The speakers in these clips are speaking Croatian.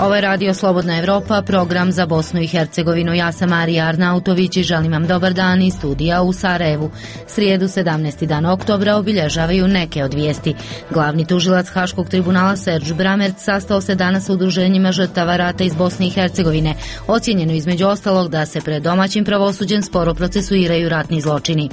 Ovo je Radio Slobodna Evropa, program za Bosnu i Hercegovinu. Ja sam Marija Arnautović i želim vam dobar dan iz studija u Sarajevu. Srijedu 17. dan oktobra obilježavaju neke od vijesti. Glavni tužilac Haškog tribunala Serge Bramerc sastao se danas s udruženjima žrtava rata iz Bosne i Hercegovine. Ocijenjeno između ostalog da se pred domaćim pravosuđem sporo procesuiraju ratni zločini.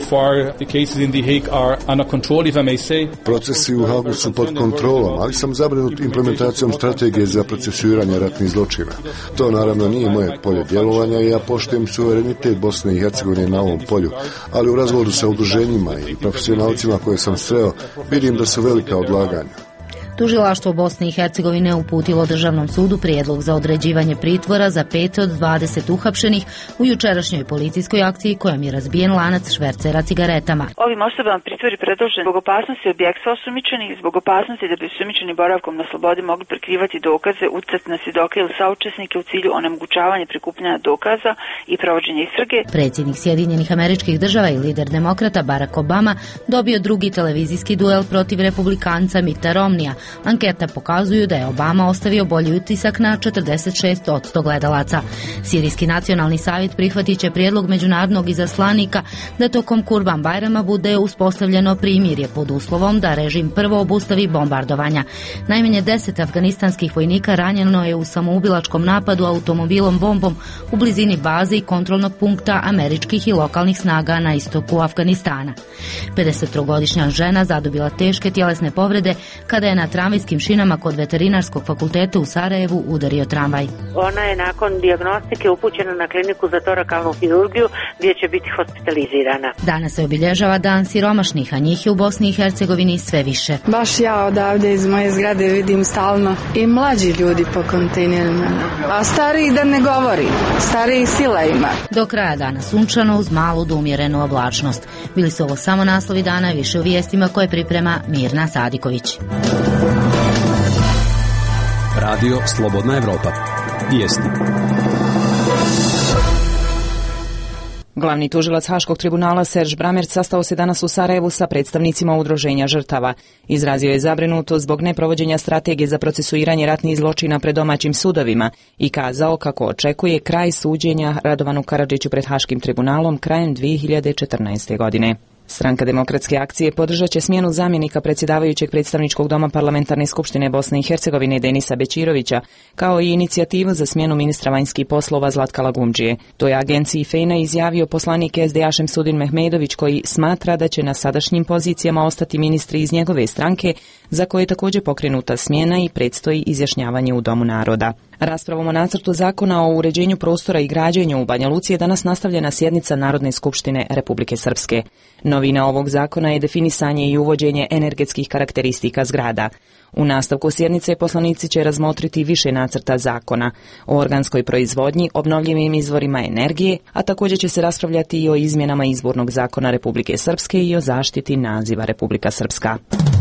Procesi u Hagu su pod kontrolom, ali sam zabrinut implementacijom strategije za procesuiranje ratnih zločina. To naravno nije moje polje djelovanja i ja poštujem suverenitet Bosne i Hercegovine na ovom polju, ali u razgovoru sa udruženjima i profesionalcima koje sam sreo vidim da su velika odlaganja. Tužilaštvo Bosne i Hercegovine uputilo Državnom sudu prijedlog za određivanje pritvora za 5 od 20 uhapšenih u jučerašnjoj policijskoj akciji kojom je razbijen lanac švercera cigaretama. Ovim osobama pritvor je predložen zbog opasnosti od bjegstva osumnjičenih, zbog opasnosti da bi osumnjičeni boravkom na slobodi mogli prikrivati dokaze, utjecati na svjedoke ili saučesnike u cilju onemogućavanja prikupljanja dokaza i provođenja istrage. Predsjednik Sjedinjenih Američkih Država i lider demokrata Barack Obama dobio drugi televizijski duel protiv republikanca Mitta Romneya. Ankete pokazuju da je Obama ostavio bolji utisak na 46% gledalaca. Sirijski nacionalni savjet prihvatit će prijedlog međunarodnog izaslanika da tokom Kurban Bajrama bude uspostavljeno primirje pod uslovom da režim prvo obustavi bombardovanja. Najmanje 10 afganistanskih vojnika ranjeno je u samoubilačkom napadu automobilom bombom u blizini baze i kontrolnog punkta američkih i lokalnih snaga na istoku Afganistana. 53-godišnja žena zadobila teške tjelesne povrede kada je na tramvajskim šinama kod Veterinarskog fakulteta u Sarajevu udario tramvaj. Ona je nakon dijagnostike upućena na kliniku za torakalnu hirurgiju gdje će biti hospitalizirana. Danas se obilježava dan siromašnih, a njih je u Bosni i Hercegovini sve više. Baš ja odavde iz moje zgrade vidim stalno i mlađi ljudi po kontejnerima, a stariji da ne govori, stariji sila ima. Do kraja dana sunčano uz malu do umjerenu oblačnost. Bili su ovo samo naslovi dana, više u vijestima koje priprema Mirna Sadiković. Radio Slobodna Evropa. Vijesti. Glavni tužilac Haškog tribunala Serge Bramerc sastao se danas u Sarajevu sa predstavnicima udruženja žrtava. Izrazio je zabrinutost zbog neprovođenja strategije za procesuiranje ratnih zločina pred domaćim sudovima i kazao kako očekuje kraj suđenja Radovanu Karadžiću pred Haškim tribunalom krajem 2014. godine. Stranka Demokratske akcije podržat će smjenu zamjenika predsjedavajućeg predstavničkog doma Parlamentarne skupštine Bosne i Hercegovine Denisa Bećirovića, kao i inicijativu za smjenu ministra vanjskih poslova Zlatka Lagumdžije. To je agenciji FENA izjavio poslanik SDA Šemsudin Mehmedović, koji smatra da će na sadašnjim pozicijama ostati ministri iz njegove stranke, za koje je također pokrenuta smjena i predstoji izjašnjavanje u Domu naroda. Raspravom o nacrtu zakona o uređenju prostora i građenju u Banja Luci je danas nastavljena sjednica Narodne skupštine Republike Srpske. Novina ovog zakona je definisanje i uvođenje energetskih karakteristika zgrada. U nastavku sjednice poslanici će razmotriti više nacrta zakona o organskoj proizvodnji, obnovljivim izvorima energije, a također će se raspravljati i o izmjenama izbornog zakona Republike Srpske i o zaštiti naziva Republika Srpska.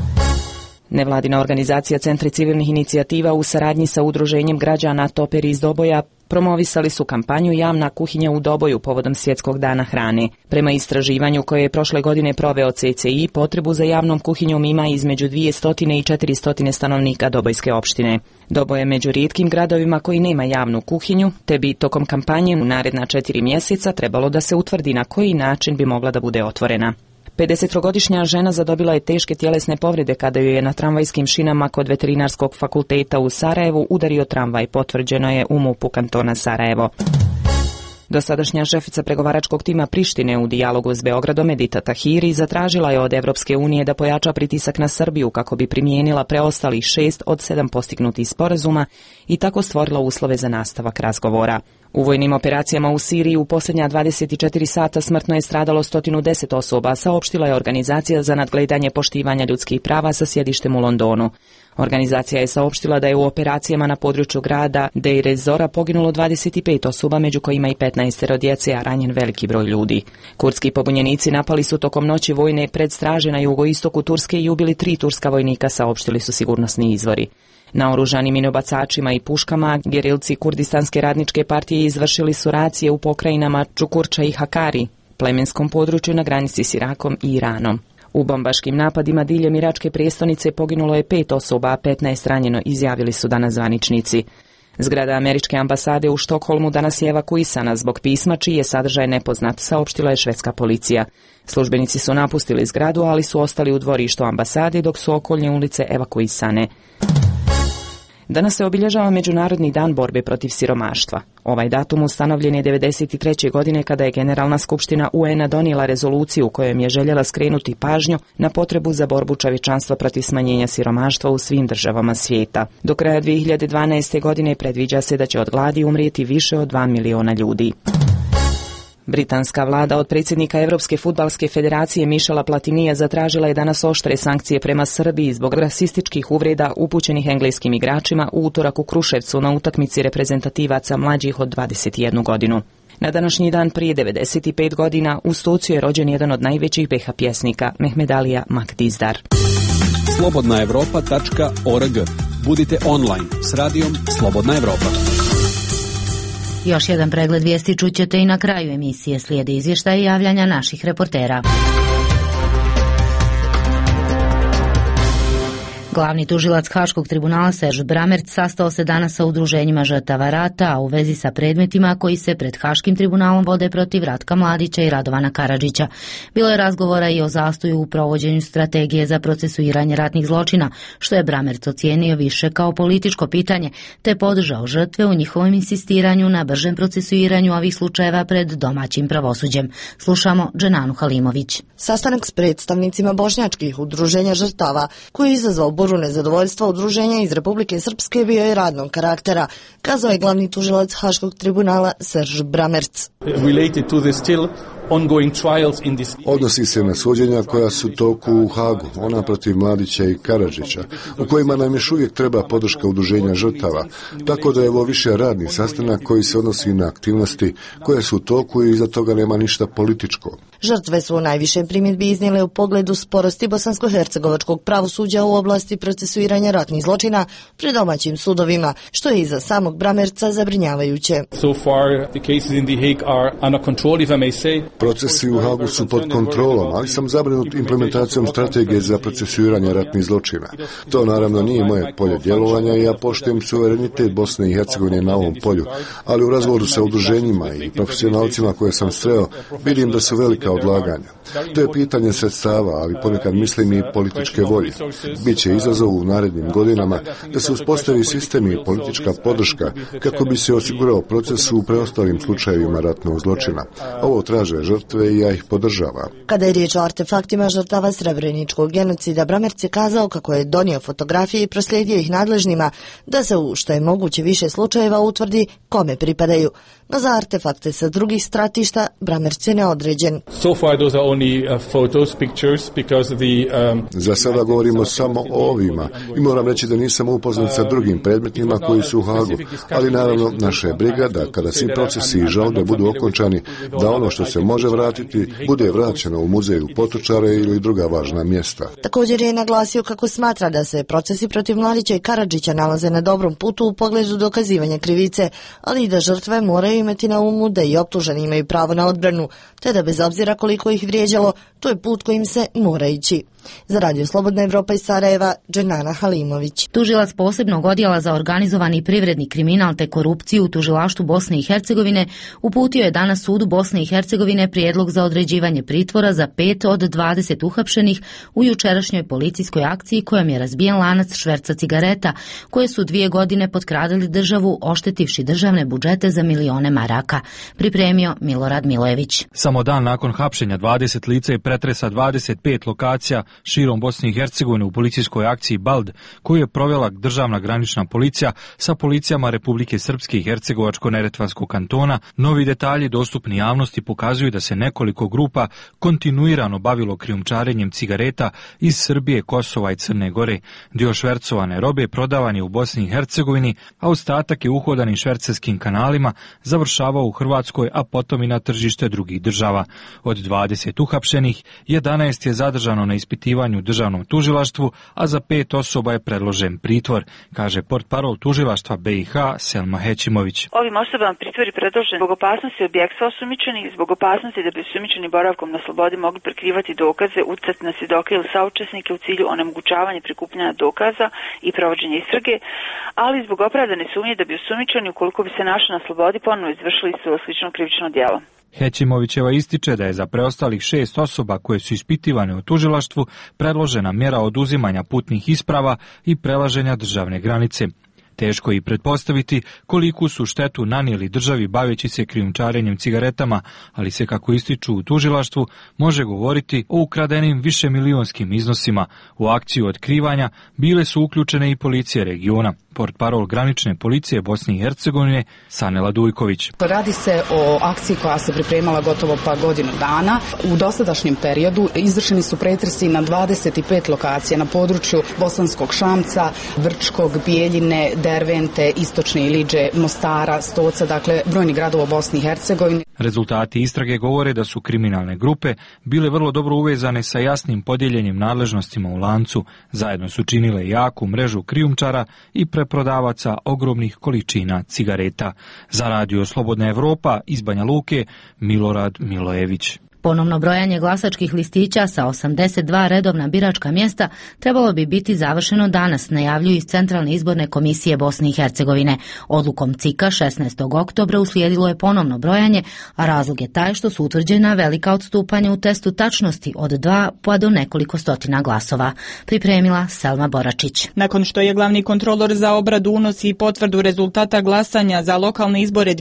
Nevladina organizacija Centri civilnih inicijativa u saradnji sa udruženjem građana Toperi iz Doboja promovisali su kampanju Javna kuhinja u Doboju povodom Svjetskog dana hrane. Prema istraživanju koje je prošle godine proveo CCI, potrebu za javnom kuhinjom ima između 200 i 400 stanovnika Dobojske opštine. Doboj je među rijetkim gradovima koji nema javnu kuhinju, te bi tokom kampanje u naredna 4 mjeseca trebalo da se utvrdi na koji način bi mogla da bude otvorena. 50-godišnja žena zadobila je teške tjelesne povrede kada ju je na tramvajskim šinama kod Veterinarskog fakulteta u Sarajevu udario tramvaj, potvrđeno je u MUP-u kantona Sarajevo. Dosadašnja šefica pregovaračkog tima Prištine u dijalogu s Beogradom Edita Tahiri zatražila je od Evropske unije da pojača pritisak na Srbiju kako bi primijenila preostalih 6 od 7 postignutih sporazuma i tako stvorila uslove za nastavak razgovora. U vojnim operacijama u Siriji u posljednja 24 sata smrtno je stradalo 110 osoba, saopštila je Organizacija za nadgledanje poštivanja ljudskih prava sa sjedištem u Londonu. Organizacija je saopštila da je u operacijama na području grada Deir ez-Zora poginulo 25 osoba, među kojima i 15 djece, a ranjen veliki broj ljudi. Kurdski pobunjenici napali su tokom noći vojne predstraže na jugoistoku Turske i ubili 3 turska vojnika, saopštili su sigurnosni izvori. Naoružanim minobacačima i puškama gerilci Kurdistanske radničke partije izvršili su racije u pokrajinama Čukurča i Hakari, plemenskom području na granici s Irakom i Iranom. U bombaškim napadima diljem iračke prijestolnice poginulo je 5 osoba, a 15 ranjeno, izjavili su danas zvaničnici. Zgrada američke ambasade u Štokholmu danas je evakuisana zbog pisma čiji je sadržaj nepoznat, saopštila je švedska policija. Službenici su napustili zgradu, ali su ostali u dvorištu ambasade dok su okolne ulice evakuisane. Danas se obilježava Međunarodni dan borbe protiv siromaštva. Ovaj datum ustanovljen je 1993. godine kada je Generalna skupština UN-a donijela rezoluciju kojom je željela skrenuti pažnju na potrebu za borbu čovječanstva protiv smanjenja siromaštva u svim državama svijeta. Do kraja 2012. godine predviđa se da će od gladi umrijeti više od 2 miliona ljudi. Britanska vlada od predsjednika Europske fudbalske federacije Michela Platinija zatražila je danas oštre sankcije prema Srbiji zbog rasističkih uvreda upućenih engleskim igračima u utorak u Kruševcu na utakmici reprezentativaca mlađih od 21 godinu. Na današnji dan prije 95 godina u Stocu je rođen jedan od najvećih BiH pjesnika, Mehmed Alija Makdizdar. Slobodnaevropa.org. Budite online s radijom Slobodna Evropa. Još jedan pregled vijesti čućete i na kraju emisije. Slijede izvještaje i javljanja naših reportera. Glavni tužilac Haškog tribunala Serž Bramerc sastao se danas sa udruženjima žrtava rata, a u vezi sa predmetima koji se pred Haškim tribunalom vode protiv Ratka Mladića i Radovana Karadžića. Bilo je razgovora i o zastoju u provođenju strategije za procesuiranje ratnih zločina, što je Bramerc ocijenio više kao političko pitanje, te podržao žrtve u njihovom insistiranju na bržem procesuiranju ovih slučajeva pred domaćim pravosuđem. Slušamo Dženanu Halimović. Sastanak s predstavnicima bošnjačkih udruženja žrtava, koji je izazvao buru nezadovoljstva udruženja iz Republike Srpske, bio je radnog karaktera, kazao je glavni tužilac Haškog tribunala Serž Bramerc. Odnosi se na suđenja koja su toku u Hagu, ona protiv Mladića i Karadžića, u kojima nam još uvijek treba podrška udruženja žrtava, tako da je ovo više radni sastanak koji se odnosi na aktivnosti koje su u toku i iza toga nema ništa političko. Žrtve su najviše primjedbi iznijele u pogledu sporosti bosansko-hercegovačkog pravosuđa u oblasti procesuiranja ratnih zločina pred domaćim sudovima, što je i za samog Bramerca zabrinjavajuće. Procesi u Hagu su pod kontrolom, ali sam zabrinut implementacijom strategije za procesuiranje ratnih zločina. To naravno nije moje polje djelovanja i ja poštujem suverenitet Bosne i Hercegovine na ovom polju, ali u razgovoru sa udruženjima i profesionalcima koje sam sreo vidim da su velika odlaganja. To je pitanje sredstava, ali ponekad mislim i političke volje. Biće izazov u narednim godinama da se uspostavi sistem i politička podrška kako bi se osigurao proces u preostalim slučajevima ratnog zločina. Ovo traže žrtve i ja ih podržavam. Kada je riječ o artefaktima žrtava srebreničkog genocida, Bramerc je kazao kako je donio fotografije i proslijedio ih nadležnima da se u što je moguće više slučajeva utvrdi kome pripadaju. No za artefakte sa drugih stratišta Bramerc je neodređen. Za sada govorimo samo o ovima i moram reći da nisam upoznat sa drugim predmetima koji su u Hagu, ali naravno naša je briga da kada svi procesi i žalbe budu okončani, da ono što se može vratiti bude vraćeno u muzej u Potočare ili druga važna mjesta. Također je naglasio kako smatra da se procesi protiv Mladića i Karadžića nalaze na dobrom putu u pogledu dokazivanja krivice, ali i da žrtve moraju imati na umu da i optuženi imaju pravo na odbranu, te da bez obzira koliko ih vrijeđalo, to je put kojim se mora ići. Za Radio Slobodna Evropa iz Sarajeva, Dženana Halimović. Tužilac posebnog odjela za organizovani privredni kriminal te korupciju u tužilaštvu Bosne i Hercegovine uputio je danas sudu Bosne i Hercegovine prijedlog za određivanje pritvora za 5 od 20 uhapšenih u jučerašnjoj policijskoj akciji kojom je razbijen lanac šverca cigareta, koje su 2 godine potkradali državu, oštetivši državne budžete za milione maraka. Pripremio Milorad Milojević. Samo dan nakon hapšenja 20 lica i pretresa 25 lokacija širom Bosne i Hercegovine u policijskoj akciji BALD, koju je provela državna granična policija sa policijama Republike Srpske i Hercegovačko-Neretvanskog kantona, novi detalji dostupni javnosti pokazuju da se nekoliko grupa kontinuirano bavilo krijumčarenjem cigareta iz Srbije, Kosova i Crne Gore. Dio švercovane robe prodavan je u Bosni i Hercegovini, a ostatak je uhodanim švercerskim kanalima završavao završavao u Hrvatskoj, a potom i na tržište drugih država. Od 20 uhapšenih, 11 je zadržano na ispitivanju u državnom tužilaštvu, a za 5 osoba je predložen pritvor, kaže portparol tužilaštva BiH Selma Hećimović. Ovim osobama pritvor je predložen zbog opasnosti od bijegstva osumnjičenih, zbog opasnosti da bi osumnjičeni boravkom na slobodi mogli prekrivati dokaze, utjecati na svjedoke ili saučesnike u cilju onemogućavanja prikupljanja dokaza i provođenja istrage, ali zbog opravdane sumnje da bi osumnjičeni, ukoliko bi se našli na slobodi, ponovno izvršili isto slično krivično djelo. Hećimovićeva ističe da je za preostalih 6 osoba koje su ispitivane u tužilaštvu predložena mjera oduzimanja putnih isprava i prelaženja državne granice. Teško je i pretpostaviti koliku su štetu nanijeli državi baveći se krijumčarenjem cigaretama, ali se, kako ističu u tužilaštvu, može govoriti o ukradenim višemilijonskim iznosima. U akciju otkrivanja bile su uključene i policije regiona. Portparol granične policije Bosne i Hercegovine Sanela Dujković. Radi se o akciji koja se pripremala gotovo pa godinu dana. U dosadašnjem periodu izvršeni su pretresi na 25 lokacija na području Bosanskog Šamca, Vrčkog, Bijeljine, Dervente, Istočne Iliđe, Mostara, Stoca, dakle brojni gradova u Bosni i Hercegovini. Rezultati istrage govore da su kriminalne grupe bile vrlo dobro uvezane sa jasnim podijeljenim nadležnostima u lancu. Zajedno su činile jaku mrežu krijumčara i preprodavaca ogromnih količina cigareta. Za Radio Slobodna Evropa iz Banja Luke, Milorad Milojević. Ponovno brojanje glasačkih listića sa 82 redovna biračka mjesta trebalo bi biti završeno danas, najavljuju iz Centralne izborne komisije Bosne i Hercegovine. Odlukom CIK-a 16. oktobra uslijedilo je ponovno brojanje, a razlog je taj što su utvrđena velika odstupanja u testu tačnosti od 2 pa do nekoliko stotina glasova. Pripremila Selma Boračić. Nakon što je glavni kontrolor za obradu, unos i potvrdu rezultata glasanja za lokalne izbore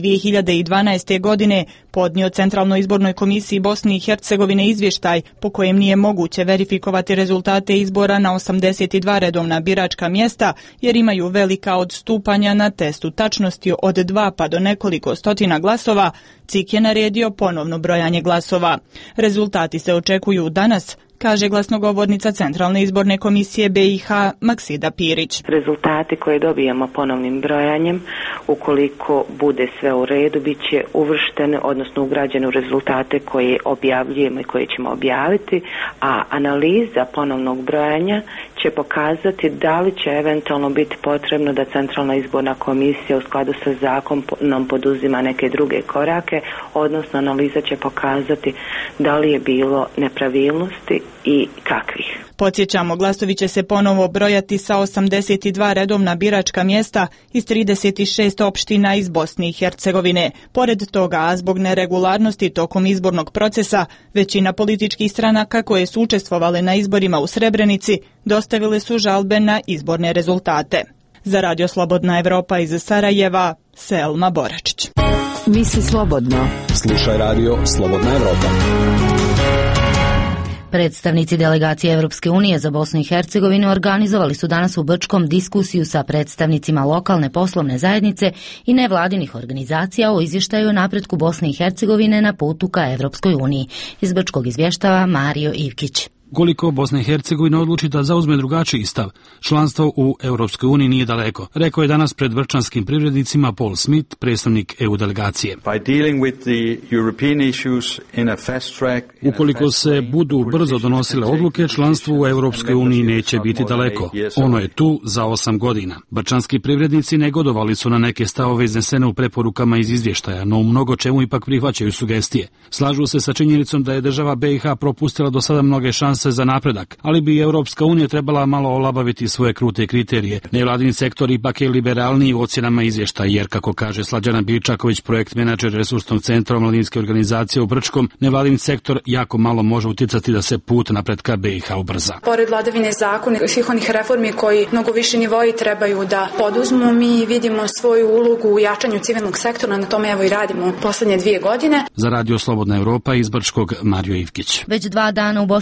2012. godine podnio Centralnoj izbornoj komisiji Bosne i Hercegovine izvještaj po kojem nije moguće verifikovati rezultate izbora na 82 redovna biračka mjesta jer imaju velika odstupanja na testu tačnosti od 2 pa do nekoliko stotina glasova, CIK je naredio ponovno brojanje glasova. Rezultati se očekuju danas, kaže glasnogovornica Centralne izborne komisije BiH Maksida Pirić. Rezultati koje dobijamo ponovnim brojanjem, ukoliko bude sve u redu, bit će uvrštene, odnosno ugrađene u rezultate koje objavljujemo i koje ćemo objaviti, a analiza ponovnog brojanja će pokazati da li će eventualno biti potrebno da Centralna izborna komisija u skladu sa zakonom poduzima neke druge korake, odnosno analiza će pokazati da li je bilo nepravilnosti i kakvih. Podsjećamo, glasovi će se ponovo brojati sa 82 redovna biračka mjesta iz 36 opština iz Bosne i Hercegovine. Pored toga, a zbog neregularnosti tokom izbornog procesa, većina političkih stranaka koje su učestvovale na izborima u Srebrenici dostavile su žalbe na izborne rezultate. Za Radio Slobodna Evropa iz Sarajeva, Selma Boračić. Misli slobodno. Slušaj Radio Slobodna Evropa. Predstavnici delegacije Europske unije za Bosnu i Hercegovinu organizovali su danas u Brčkom diskusiju sa predstavnicima lokalne poslovne zajednice i nevladinih organizacija o izvještaju o napretku Bosne i Hercegovine na putu ka Europskoj uniji. Iz Brčkog izvještava Mario Ivkić. Koliko Bosna i Hercegovina odluči da zauzme drugačiji stav, članstvo u Europskoj uniji nije daleko, rekao je danas pred vrčanskim privrednicima Paul Smith, predstavnik EU delegacije. Ukoliko se budu brzo donosile odluke, članstvo u Europskoj uniji neće biti daleko. Ono je tu za 8 godina. Brčanski privrednici negodovali su na neke stavove iznesene u preporukama iz izvještaja, no u mnogo čemu ipak prihvaćaju sugestije. Slažu se sa činjenicom da je država BiH propustila do sada mnoge šanse za napredak, ali bi Europska unija trebala malo olabaviti svoje krute kriterije. Nevladini sektor ipak je liberalniji u ocjenama izvještaja, jer, kako kaže Slađana Bilčaković, projekt menadžer Resursnog centra omladinske organizacije u Brčkom, nevladini sektor jako malo može utjecati da se put napretka BiH ubrza. Pored vladavine zakona i svih onih reformi koji mnogo više nivoji trebaju da poduzmu, mi vidimo svoju ulogu u jačanju civilnog sektora, na tome evo i radimo poslednje 2 godine. Za Radio Slobodna Evropa iz Brčkog, Mario Ivkić. Već 2 dana u Bosni i Hercegovini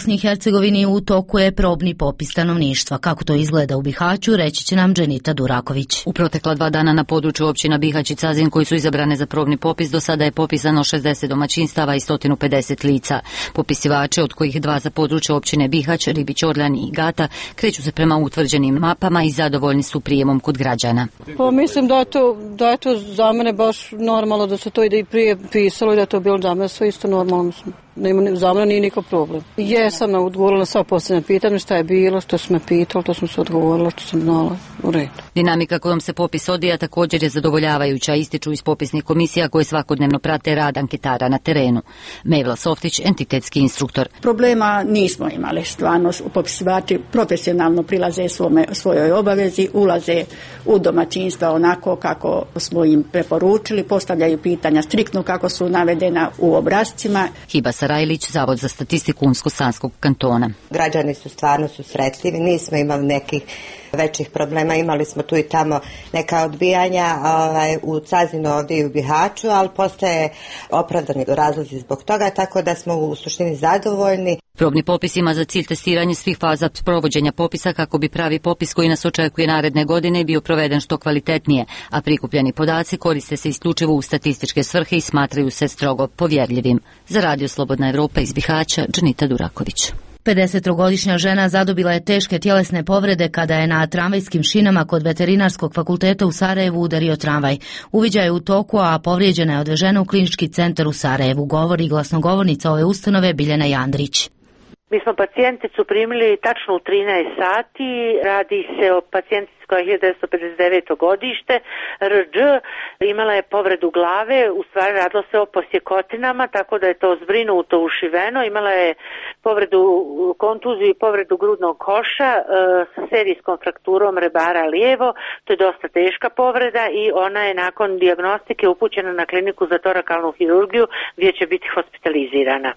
Hercegovini u toku je probni popis stanovništva. Kako to izgleda u Bihaću, reći će nam Dženita Duraković. U protekla 2 dana na području općina Bihać i Cazin koji su izabrane za probni popis, do sada je popisano 60 domaćinstava i 150 lica. Popisivače, od kojih 2 za područje općine Bihać, Ribić, Orljan i Gata, kreću se prema utvrđenim mapama i zadovoljni su prijemom kod građana. Pa mislim da je to za mene baš normalno, da se to i prije pisalo i da je to bilo za mene sve isto normalno, mislim. Za mene nije nikakav problem. Jesam odgovorila na sva posljednja pitanja, šta je bilo, što su me pitali, to sam se odgovorila, što sam znala u redu. Dinamika kojom se popis odvija također je zadovoljavajuća, ističu iz popisnih komisija koje svakodnevno prate rad anketara na terenu. Mevla Softić, entitetski instruktor. Problema nismo imali, stvarno popisivači profesionalno prilaze svojoj obavezi, ulaze u domaćinstva onako kako smo im preporučili, postavljaju pitanja striktno kako su navedena u obrascima. Hiba Sarajlić, Zavod za statistiku Unsko-Sanskog kantona. Građani su stvarno susretljivi, nismo imali nekih većih problema, imali smo tu i tamo neka odbijanja u Cazinu, ovdje i u Bihaću, ali postoje opravdani razlozi zbog toga, tako da smo u suštini zadovoljni. Probni popis ima za cilj testiranje svih faza provođenja popisa kako bi pravi popis koji nas očekuje naredne godine bio proveden što kvalitetnije, a prikupljeni podaci koriste se isključivo u statističke svrhe i smatraju se strogo povjerljivim. Za Radio Slobodna Evropa iz Bihaća, Dženita Duraković. 53-godišnja žena zadobila je teške tjelesne povrede kada je na tramvajskim šinama kod Veterinarskog fakulteta u Sarajevu udario tramvaj. Uviđaj je u toku, a povrijeđena je odvežena u klinički centar u Sarajevu, govori glasnogovornica ove ustanove Biljana Jandrić. Mi smo pacijenticu primili tačno u 13 sati, radi se o pacijentici koja je 1959. godište, Rđ, imala je povredu glave, u stvari radilo se o posjekotinama, tako da je to zbrinuto ušiveno, imala je povredu kontuziju i povredu grudnog koša sa serijskom frakturom rebara lijevo, to je dosta teška povreda i ona je nakon dijagnostike upućena na kliniku za torakalnu hirurgiju gdje će biti hospitalizirana.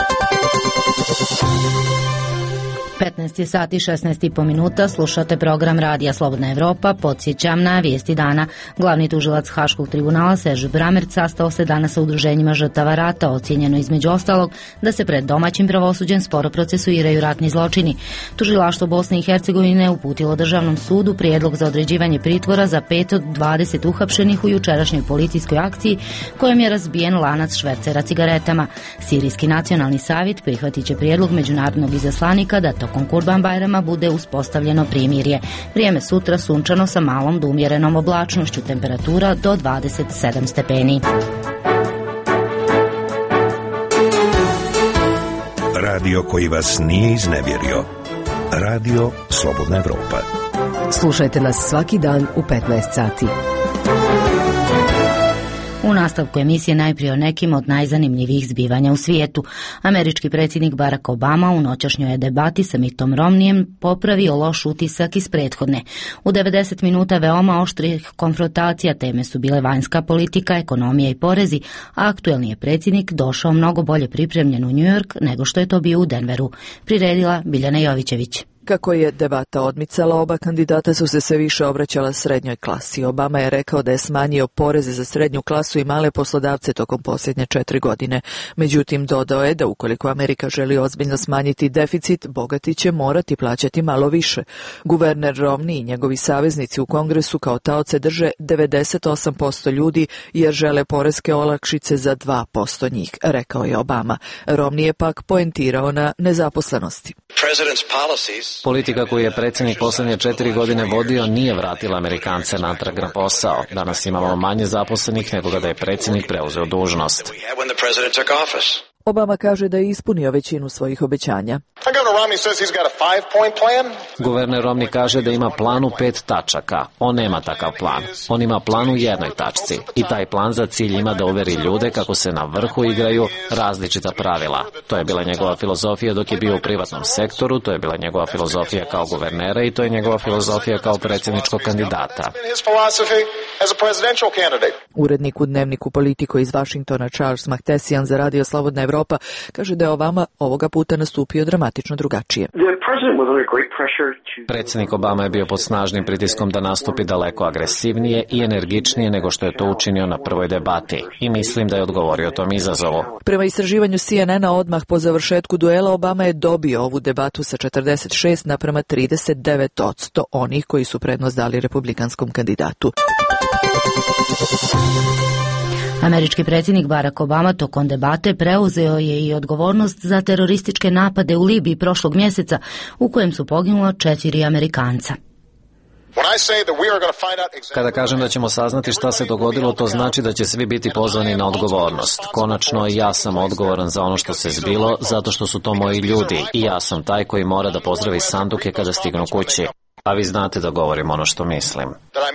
15 sati 16,5 minuta, slušate program Radija Slobodna Evropa. Podsjećam na vijesti dana. Glavni tužilac Haškog tribunala Serž Bramerc sastao se danas sa udruženjima žrtava rata, ocijenjeno između ostalog da se pred domaćim pravosuđem sporo procesuiraju ratni zločini. Tužilaštvo Bosne i Hercegovine uputilo Državnom sudu prijedlog za određivanje pritvora za 5 od 20 uhapšenih u jučerašnjoj policijskoj akciji kojom je razbijen lanac švercera cigaretama. Sirijski nacionalni savjet prihvatit će prijedlog međunarodnog izaslanika da tokom Kurban Bajrama bude uspostavljeno primirje. Vrijeme sutra sunčano sa malom do umjerenom oblačnošću, temperatura do 27 stepeni. Radio koji vas nije iznevjerio. Radio Slobodna Evropa. Slušajte nas svaki dan u 15 sati. U nastavku emisije najprije o nekim od najzanimljivijih zbivanja u svijetu. Američki predsjednik Barack Obama u noćašnjoj je debati sa Mittom Romnijem popravio loš utisak iz prethodne. U 90 minuta veoma oštrih konfrontacija teme su bile vanjska politika, ekonomija i porezi, a aktuelni je predsjednik došao mnogo bolje pripremljen u New York nego što je to bio u Denveru. Priredila Biljana Jovićević. Kako je debata odmicala, oba kandidata su se sve više obraćala srednjoj klasi. Obama je rekao da je smanjio poreze za srednju klasu i male poslodavce tokom posljednje 4 godine. Međutim, dodao je da ukoliko Amerika želi ozbiljno smanjiti deficit, bogati će morati plaćati malo više. Guverner Romney i njegovi saveznici u Kongresu kao taoce drže 98% ljudi jer žele poreske olakšice za 2% njih, rekao je Obama. Romney je pak poentirao na nezaposlenosti. Politika koju je predsjednik posljednje 4 godine vodio nije vratila Amerikance natrag na posao. Danas imamo manje zaposlenih nego kada je predsjednik preuzeo dužnost. Obama kaže da je ispunio većinu svojih obećanja. Guverner Romney kaže da ima plan u 5 tačaka. On nema takav plan. On ima plan u jednoj tačci. I taj plan za cilj ima da uveri ljude kako se na vrhu igraju različita pravila. To je bila njegova filozofija dok je bio u privatnom sektoru, to je bila njegova filozofija kao guvernera i to je njegova filozofija kao predsjedničkog kandidata. Urednik u dnevniku Politico iz Vašingtona Charles Mahtesian za Radio Slobodna Evropa kaže da je Obama ovoga puta nastupio dramatično. dramatično drugačije. Predsjednik Obama je bio pod snažnim pritiskom da nastupi daleko agresivnije i energičnije nego što je to učinio na prvoj debati i mislim da je odgovorio tom izazovu. Prema istraživanju CNN-a odmah po završetku duela Obama je dobio ovu debatu sa 46 naprema 39% onih koji su prednost dali republikanskom kandidatu. Američki predsjednik Barack Obama tokom debate preuzeo je i odgovornost za terorističke napade u Libiji prošlog mjeseca u kojem su poginula 4 Amerikanca. Kada kažem da ćemo saznati šta se dogodilo, to znači da će svi biti pozvani na odgovornost. Konačno, ja sam odgovoran za ono što se zbilo, zato što su to moji ljudi i ja sam taj koji mora da pozdravi sanduke kada stignu kući. A vi znate da govorim ono što mislim.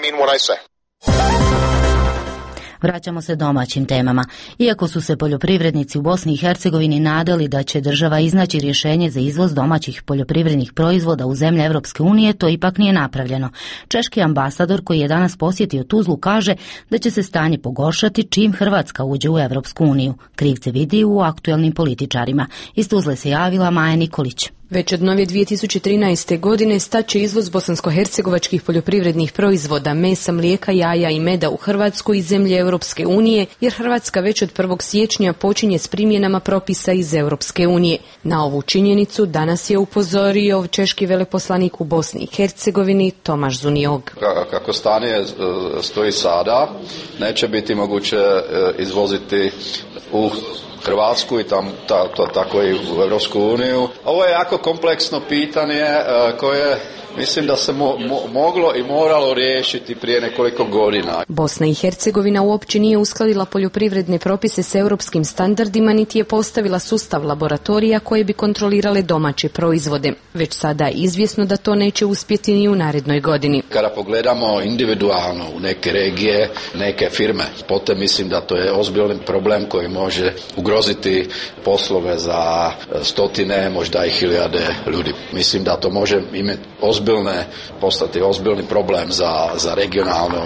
Vraćamo se domaćim temama. Iako su se poljoprivrednici u Bosni i Hercegovini nadali da će država iznaći rješenje za izvoz domaćih poljoprivrednih proizvoda u zemlje Europske unije, to ipak nije napravljeno. Češki ambasador koji je danas posjetio Tuzlu kaže da će se stanje pogoršati čim Hrvatska uđe u Europsku uniju. Krivce vidi u aktuelnim političarima. Iz Tuzle se javila Maja Nikolić. Već od nove 2013. godine staće izvoz bosansko-hercegovačkih poljoprivrednih proizvoda, mesa, mlijeka, jaja i meda u Hrvatsku i zemlje Europske unije, jer Hrvatska već od 1. siječnja počinje s primjenama propisa iz Europske unije. Na ovu činjenicu danas je upozorio češki veleposlanik u Bosni i Hercegovini Tomaš Zuniog. Kako stanje stoji sada, neće biti moguće izvoziti u Hrvatsku i tako i u Europsku uniju. Ovo je jako kompleksno pitanje koje mislim da se moglo i moralo riješiti prije nekoliko godina. Bosna i Hercegovina uopće nije uskladila poljoprivredne propise s europskim standardima, niti je postavila sustav laboratorija koje bi kontrolirale domaće proizvode. Već sada je izvjesno da to neće uspjeti ni u narednoj godini. Kada pogledamo individualno u neke regije, neke firme, potom mislim da to je ozbiljan problem koji može ugroziti poslove za stotine, možda i hiljade ljudi. Mislim da to može imati postati ozbiljni problem za regionalno,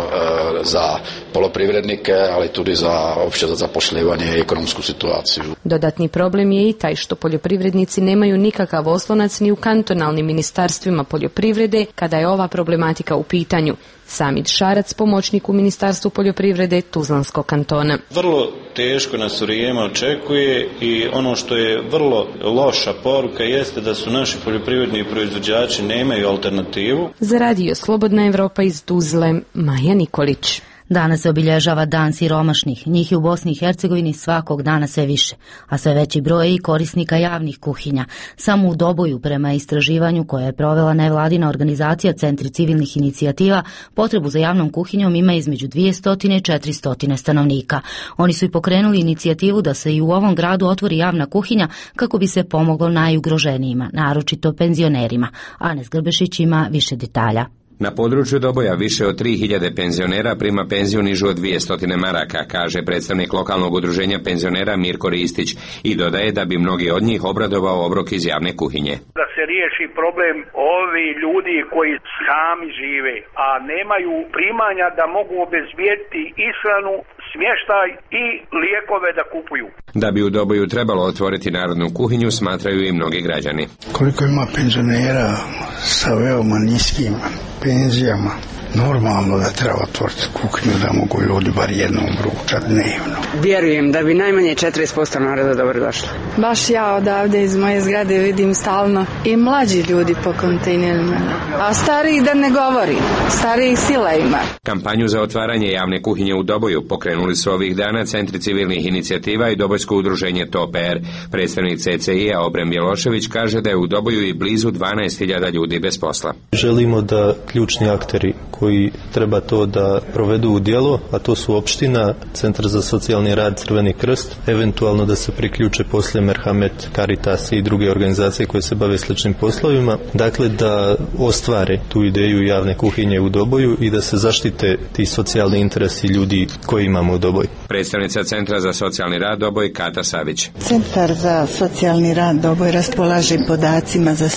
za poljoprivrednike, ali tudi za opće za zapošljavanje i ekonomsku situaciju. Dodatni problem je i taj što poljoprivrednici nemaju nikakav oslonac ni u kantonalnim ministarstvima poljoprivrede kada je ova problematika u pitanju. Samid Šarac, pomoćnik u Ministarstvu poljoprivrede Tuzlanskog kantona. Vrlo teško nas vrijeme očekuje i ono što je vrlo loša poruka jeste da su naši poljoprivredni proizvođači nemaju alternativu. Za radio Slobodna Evropa iz Tuzle, Maja Nikolić. Danas se obilježava Dan siromašnih. Njih je u Bosni i Hercegovini svakog dana sve više, a sve veći broj i korisnika javnih kuhinja. Samo u Doboju, prema istraživanju koje je provela nevladina organizacija Centri civilnih inicijativa, potrebu za javnom kuhinjom ima između 200 i 400 stanovnika. Oni su i pokrenuli inicijativu da se i u ovom gradu otvori javna kuhinja kako bi se pomoglo najugroženijima, naročito penzionerima. Anes Grbešić ima više detalja. Na području Doboja više od 3000 penzionera prima penziju nižu od 200 maraka, kaže predstavnik lokalnog udruženja penzionera Mirko Ristić i dodaje da bi mnogi od njih obradovao obrok iz javne kuhinje. Da se riješi problem ovi ljudi koji sami žive, a nemaju primanja da mogu obezbijediti ishranu, smještaj i lijekove da kupuju. Da bi u Doboju trebalo otvoriti narodnu kuhinju, smatraju i mnogi građani. Koliko ima penzionera sa veoma niskim penzijama, normalno da treba otvoriti kuhinju da mogu ljudi bar jednom ručati dnevno. Vjerujem da bi najmanje 40% naroda dobro došlo. Baš ja odavde iz moje zgrade vidim stalno i mlađi ljudi po kontejnerima. A stariji da ne govori, starijih sila ima. Kampanju za otvaranje javne kuhinje u Doboju pokrenuli su ovih dana Centri civilnih inicijativa i Dobojsko udruženje TOPR. Predstavnik CCI-a Obrem Bjelošević kaže da je u Doboju i blizu 12.000 ljudi bez posla. Želimo da ključni akteri koji treba to da provedu u djelo, a to su opština, Centar za socijalni rad, Crveni krst, eventualno da se priključe poslije Merhamet, Caritas i druge organizacije koje se bave sličnim poslovima, dakle da ostvare tu ideju javne kuhinje u Doboju i da se zaštite ti socijalni interesi ljudi koji imamo u Doboju. Predstavnica Centra za socijalni rad Doboj Kata Savić. Centar za socijalni rad Doboj raspolaže podacima za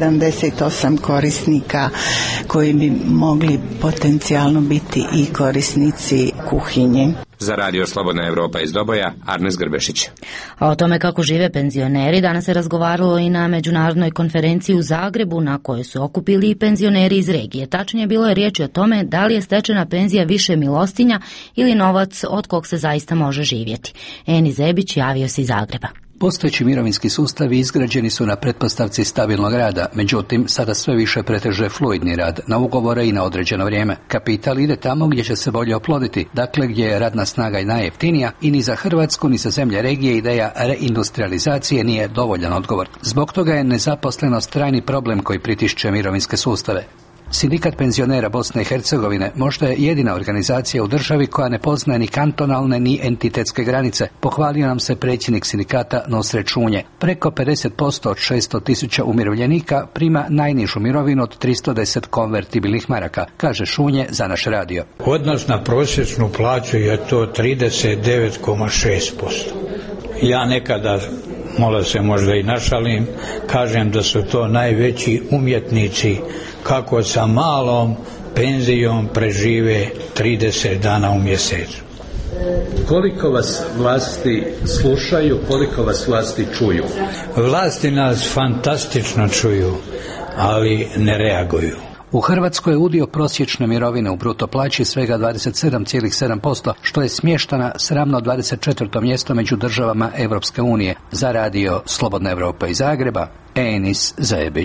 178 korisnika koji bi mogli potencijalno biti i korisnici kuhinje. Za Radio Slobodna Evropa iz Doboja, Arnes Grbešić. A o tome kako žive penzioneri danas se razgovaralo i na međunarodnoj konferenciji u Zagrebu na kojoj su okupili i penzioneri iz regije. Tačnije bilo je riječi o tome da li je stečena penzija više milostinja ili novac od kog se zaista može živjeti. Eni Zebić javio se iz Zagreba. Postojeći mirovinski sustavi izgrađeni su na pretpostavci stabilnog rada, međutim sada sve više preteže fluidni rad, na ugovore i na određeno vrijeme. Kapital ide tamo gdje će se bolje oploditi, dakle gdje je radna snaga i najjeftinija i ni za Hrvatsku ni za zemlje regije ideja reindustrializacije nije dovoljan odgovor. Zbog toga je nezaposlenost trajni problem koji pritišće mirovinske sustave. Sindikat penzionera Bosne i Hercegovine možda je jedina organizacija u državi koja ne poznaje ni kantonalne ni entitetske granice. Pohvalio nam se predsjednik sindikata Nosret Šunje. Preko 50% od 600.000 umirovljenika prima najnižu mirovinu od 310 konvertibilnih maraka, kaže Šunje za naš radio. Odnos na prosječnu plaću je to 39,6%. Ja nekada, malo se možda i našalim, kažem da su to najveći umjetnici kako sa malom penzijom prežive 30 dana u mjesecu. Koliko vas vlasti slušaju, koliko vas vlasti čuju? Vlasti nas fantastično čuju, ali ne reaguju. U Hrvatskoj je udio prosječne mirovine u bruto plaći svega 27,7%, što je smještana sramno 24. mjesto među državama Europske unije. Za Radio Slobodna Evropa iz Zagreba, Enis Zebić.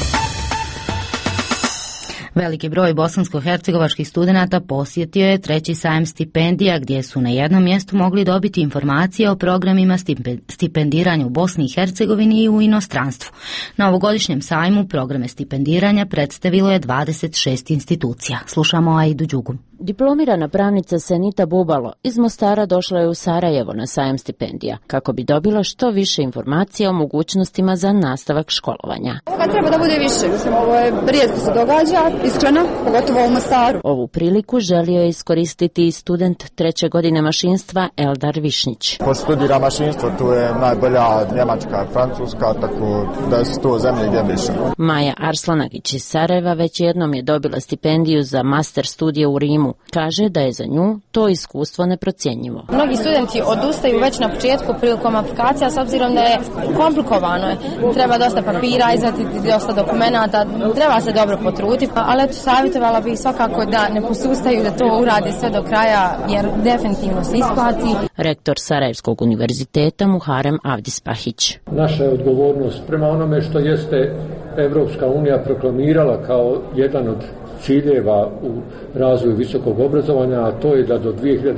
Veliki broj bosansko-hercegovačkih studenata posjetio je 3. sajam stipendija gdje su na jednom mjestu mogli dobiti informacije o programima stipendiranja u Bosni i Hercegovini i u inostranstvu. Na ovogodišnjem sajmu programe stipendiranja predstavilo je 26 institucija. Slušamo Aidu Đugu. Diplomirana pravnica Senita Bubalo iz Mostara došla je u Sarajevo na sajam stipendija kako bi dobila što više informacija o mogućnostima za nastavak školovanja. Ovoga treba da bude više, mislim, ovo je rijetko se događa, iskreno, pogotovo u Mostaru. Ovu priliku želio je iskoristiti i student 3. godine mašinstva Eldar Višnjić. Ko studira mašinstvo, tu je najbolja Njemačka, Francuska, tako da su to zemlje gdje više. Maja Arslanagić iz Sarajeva već jednom je dobila stipendiju za master studije u Rimu. Kaže da je za nju to iskustvo neprocjenjivo. Mnogi studenti odustaju već na početku prilikom aplikacija s obzirom da je komplikovano. Treba dosta papira, izvaditi dosta dokumenata, treba se dobro potruditi, ali eto savjetovala bih svakako da ne posustaju da to urade sve do kraja jer definitivno se isplati. Rektor Sarajevskog univerziteta Muharem Avdispahić. Naša je odgovornost prema onome što jeste Evropska unija proklamirala kao jedan od ciljeva u razvoju visokog obrazovanja, a to je da do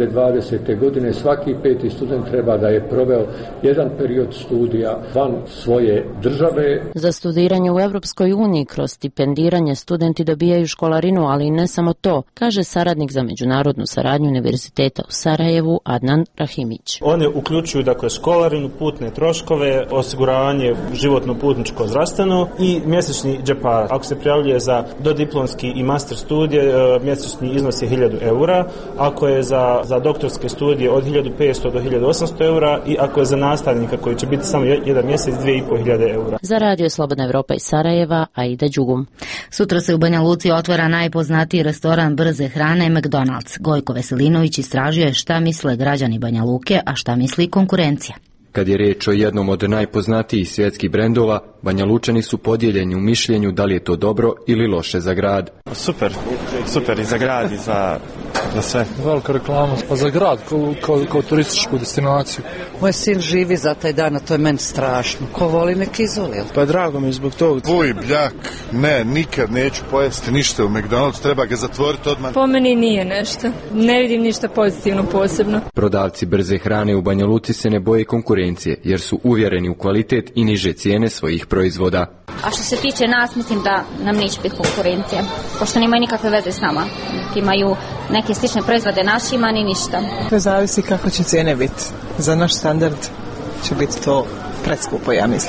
2020. godine svaki 5. student treba da je proveo jedan period studija van svoje države. Za studiranje u Evropskoj uniji kroz stipendiranje studenti dobijaju školarinu, ali ne samo to, kaže saradnik za međunarodnu saradnju Univerziteta u Sarajevu Adnan Rahimić. One uključuju dakle školarinu, putne troškove, osiguravanje životno putničko zdravstveno i mjesečni džepar. Ako se prijavljuje za dodiplomski i master studije, mjesečni iznos je 1000 eura, ako je za doktorske studije od 1500 do 1800 eura i ako je za nastavnika koji će biti samo jedan mjesec 2500 eura. Za Radio Slobodna Evropa iz Sarajeva, Aida Đugum. Sutra se u Banja Luci otvara najpoznatiji restoran brze hrane McDonald's. Gojko Veselinović istražio je šta misle građani Banja Luke, a šta misli konkurencija. Kad je riječ o jednom od najpoznatijih svjetskih brendova, Banja Lučani su podijeljeni u mišljenju da li je to dobro ili loše za grad. Super i za grad i za sve. Velika reklama, pa za grad kao turističku destinaciju. Moj sin živi za taj dan, a to je meni strašno. Ko voli nek izvoli. Pa drago mi zbog toga. Tvoj bljak, ne, nikad neću pojesti ništa u McDonald's, treba ga zatvoriti odmah. Po meni nije nešto. Ne vidim ništa pozitivno posebno. Prodavci brze hrane u Banja Luci se ne boje konkurencije, jer su uvjereni u kvalitet i niže cijene svojih proizvoda. A što se tiče nas, mislim da nam neće biti konkurencija, pošto nemaju nikakve veze s nama. Imaju neke slične proizvode našima, ni ništa. To zavisi kako će cijene biti. Za naš standard će biti to preskupo, ja mislim.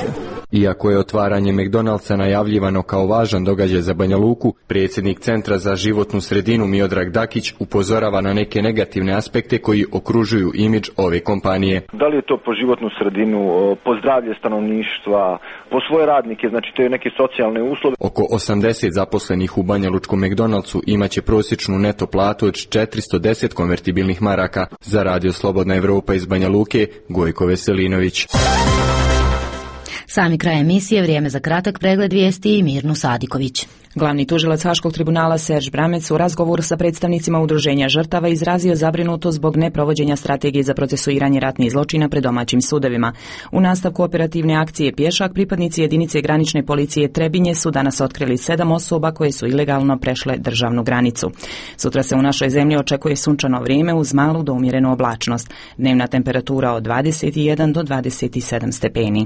Iako je otvaranje McDonald'sa najavljivano kao važan događaj za Banja Luku, predsjednik Centra za životnu sredinu Miodrag Dakić upozorava na neke negativne aspekte koji okružuju imidž ove kompanije. Da li je to po životnu sredinu, po zdravlje stanovništva, po svoje radnike, znači to je neke socijalne uslove. Oko 80 zaposlenih u Banja Lučkom McDonald'su imaće prosječnu neto platu od 410 konvertibilnih maraka. Za Radio Slobodna Evropa iz Banja Luke, Gojko Veselinović. Sami kraj emisije, vrijeme za kratak pregled vijesti i Mirnu Sadiković. Glavni tužilac Haškog tribunala Serž Bramec u razgovoru sa predstavnicima udruženja žrtava izrazio zabrinutost zbog neprovođenja strategije za procesuiranje ratnih zločina pred domaćim sudovima. U nastavku operativne akcije Pješak, pripadnici jedinice granične policije Trebinje su danas otkrili 7 osoba koje su ilegalno prešle državnu granicu. Sutra se u našoj zemlji očekuje sunčano vrijeme uz malu do umjerenu oblačnost. Dnevna temperatura od 21 do 27 stepeni.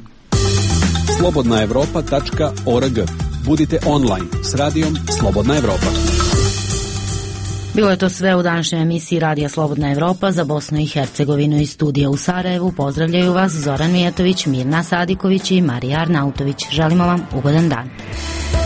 slobodnaevropa.org. Budite online s radijom Slobodna Evropa. Bilo je to sve u današnjoj emisiji Radija Slobodna Evropa za Bosnu i Hercegovinu iz studija u Sarajevu. Pozdravljaju vas Zoran Mijatović, Mirna Sadiković i Marija Arnautović. Želimo vam ugodan dan.